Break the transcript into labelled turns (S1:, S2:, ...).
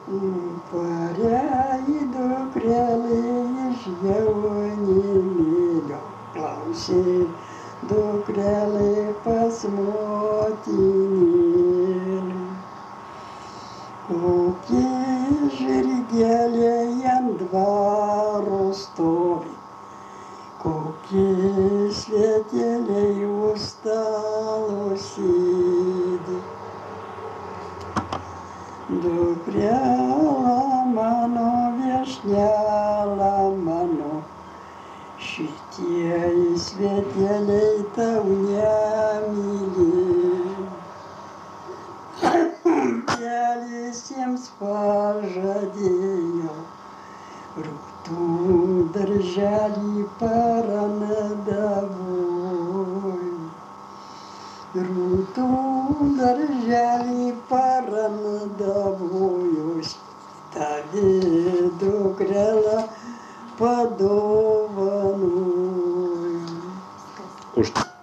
S1: Parei dukrelė iš jaunimėlio, klausė dukrelė pas motinėlį. Kokie žirgeliai ant dvaro stovi, kokie sveteliai už stalo sėdi. Dukrela mano, viešnela mano, šitie sveteliai tau nemyli. Kelias jiems pažadėjo, rūtų darželį parandavoj. Rūtų darželį parandavojus, tave dukrela padovanojo.